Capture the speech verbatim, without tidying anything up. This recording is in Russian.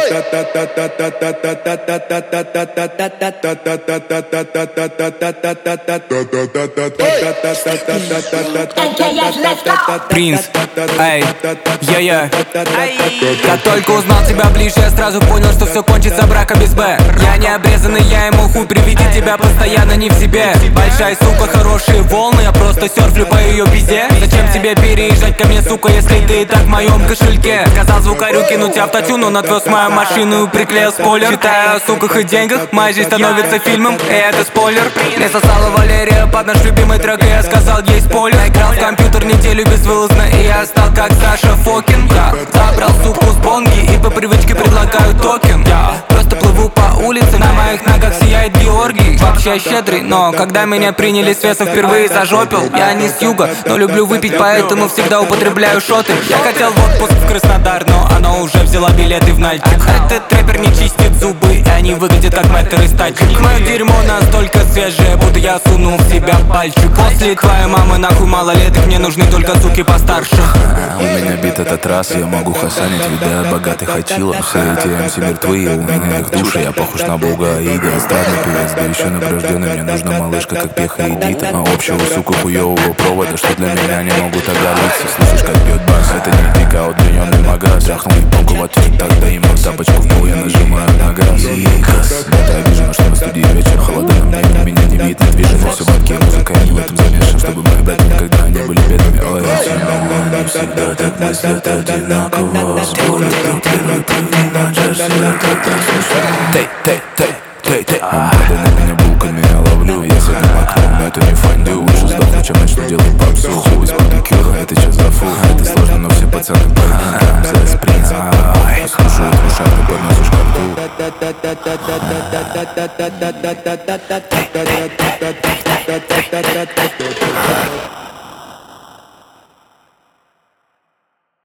Принц, эй, я-я. Как только узнал тебя ближе, я сразу понял, что все кончится браком без Б. Я не обрезанный, я ему хуй, при виде тебя постоянно не в себе. Большая сука, хорошие волны, я просто серфлю по ее пизде. Зачем тебе переезжать ко мне, сука, если ты и так в моем кошельке? Сказал звукарю кинуть автотюн, он отвез мою машину и приклеил спойлер. Читаю о суках и деньгах, моя жизнь становится фильмом, и это спойлер. Мне сосала Валерия под наш любимый трек, и я сказал ей спойлер. Играл в компьютер неделю безвылазно, и я стал как Саша Фокин. Я забрал суку с бонги и по привычке предлагаю токен. Я просто плыву по улице, на моих ногах сияет Георгий. Вообще щедрый, но когда меня приняли с веса впервые зажопил. Я не с юга, но люблю выпить, поэтому всегда употребляю шоты. Я хотел в отпуск в Краснодар, но она уже взяла билеты в Нальчик. Этот рэпер не чистит зубы, и они выглядят как мэтр из тачек. Мое дерьмо настолько свежее, будто я сунул в себя пальчик. После твоей мамы нахуй малолеток, мне нужны только суки постарше. У меня бит этот раз, я могу хасанить вида богатых хачила. Все эти эм си мертвые, у меня их души, я похож на бога Ида. Эстрадный певец, да еще награжденный, мне нужна малышка, как Пеха и Дита. А общего, сука, хуевого провода, что для меня не могут оголиться. Слышишь, как бьет бас, это не пика, а удлиненный магаз. Трахнул японку в ответ, тогда ему тапочку в пол, я нажимаю на газ. Икас, это обижено, что на студии вечер холода, на мне меня не видно, движется все бабки, музыка не в этом замешан, чтобы мои братья никогда не были бедными. Ой, не всегда так мыслят одинаково. Спорят, кто первый прыгнул на джерси, когда слышал. Тей, тей, тей, тей, тей. Он падает на меня булками, я ловлю. Я с одним окном, но это не фондю. Лучше сдохну, чем начну делать попсу. Хуй из педикюра, это что за фу? Это сложно, но все пацаны поймут. За спринт, слушают в ушах, ты подносишь ко рту.